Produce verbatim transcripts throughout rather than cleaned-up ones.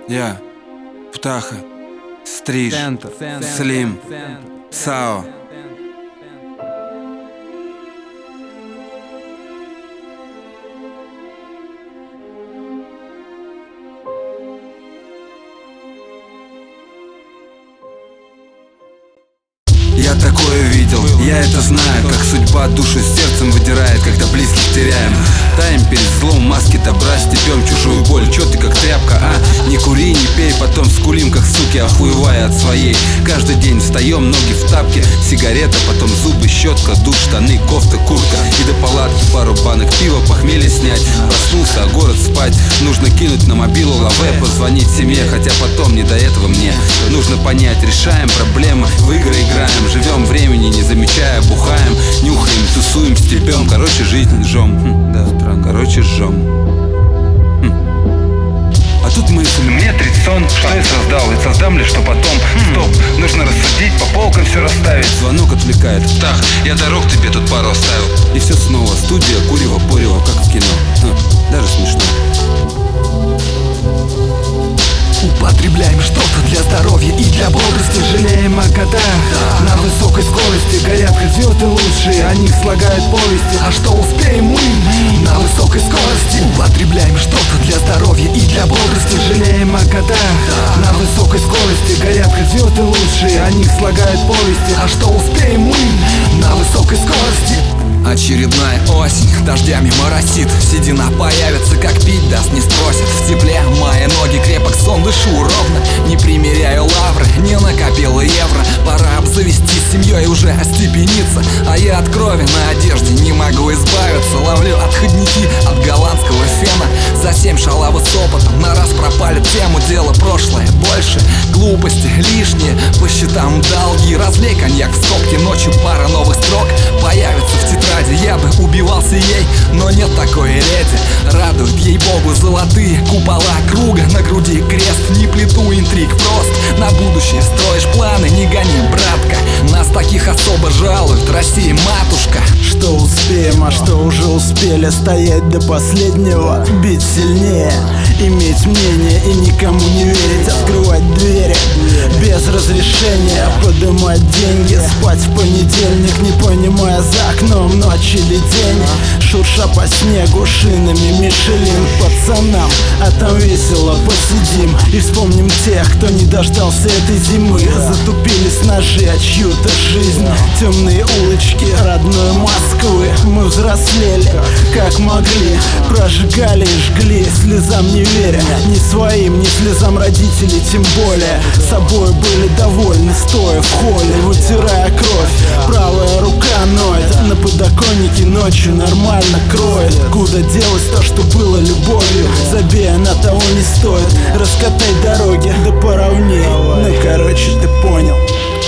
Я, Птаха, Стриж, Слим, Сао. Я такое видел, я это знаю, как судьба душу с сердцем выдирает, когда близких теряем. Таем перед злом, маски добра, степем чужую боль. Чё ты как тряпка, а? Не кури, не пей, потом скулим, как суки, охуевая от своей. Каждый день встаем, ноги в тапке, сигарета, потом зубы, щетка, душ, штаны, кофта, куртка. И до палатки пару банок пива, похмелье снять. Проснулся, а город спать. Нужно кинуть на мобилу лаве, позвонить семье, хотя потом не до этого мне. Нужно понять, решаем проблемы, в игры играем. Живем времени, не замечая, бухаем, нюхаем, тусуем, степем. Короче, жизнь жжем. Хм, да, странно. Короче, жжем. Хм. А тут мысль: мне тридцать, что я создал, и создам ли что потом? Стоп, нужно рассудить, по полкам все расставить. Звонок отвлекает. Так, я дорог тебе тут пару оставил. И все снова, студия, курево, порево, как в кино. Хм, даже смешно. Употребляем что-то для здоровья и для бодрости, жалеем о годах. На высокой скорости горят как звезды лучшие, о них слагают повести. А что успеем мы на высокой скорости? Употребляем что-то для здоровья и для бодрости, жалеем о годах. На высокой скорости горят как звезды лучшие, о них слагают повести. А что успеем мы на высокой скорости? Очередная осень дождями моросит, седина появится, как пить даст, не спросят. В тепле мои ноги крепок, сон дышу ровно, не примеряю лавры, не накопила евро. Пора обзавестись семьей, уже остепениться, а я от крови на одежде не могу избавиться. Ловлю отходники от голландского фена, за семь шалавы с опытом, на раз пропали тему. Дело прошлое, больше глупости лишние, по счетам долги. Разлей коньяк в стопке, ночью пара новых строк появится в тетради. Я бы убивался ей, но нет такой леди. Радуют, ей-богу, золотые купола круга, на груди крест, не плету интриг, прост на будущее строишь планы, не гони, братка. Нас таких особо жалуют, Россия матушка. Что успеем, а что уже успели, стоять до последнего, бить сильнее, иметь мнение и никому не верить, открывать двери без разрешения, подымать деньги, спать в понедельник, не понимая за окном ночь или день, шурша по снегу шинами Мишелин. Пацанам, а там весело посидим и вспомним тех, кто не дождался этой зимы. Затупились ножи о чью-то жизнь, темные улочки родной Москвы. Мы взрослели, как могли, прожигали и жгли, слезам не веря, ни своим, ни слезам родителей, тем более. Собой были довольны, стоя в холле, вытирая кровь. Правая рука ноет, на подоконнике ночью нормально кроет. Куда делось то, что было любовью? Забей, она того не стоит. Раскатай дороги, да поровней. Ну короче, ты понял.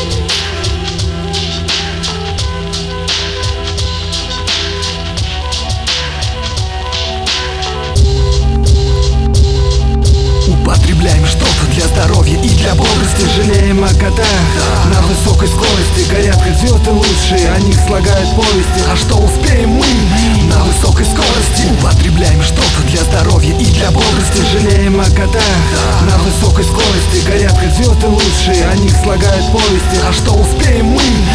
Употребляем что-то для здоровья и для бодрости, жалеем о годах. На высокой скорости горят как звезды лучшие, о них слагают повести. А что успеем мы на высокой скорости? Употребляем что-то для здоровья и для бодрости, жалеем о годах. На высокой скорости горят как звезды лучшие, о них слагают повести. А что успеем мы